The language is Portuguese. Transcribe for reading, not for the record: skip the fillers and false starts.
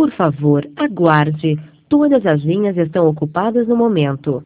Por favor, aguarde. Todas as linhas estão ocupadas no momento.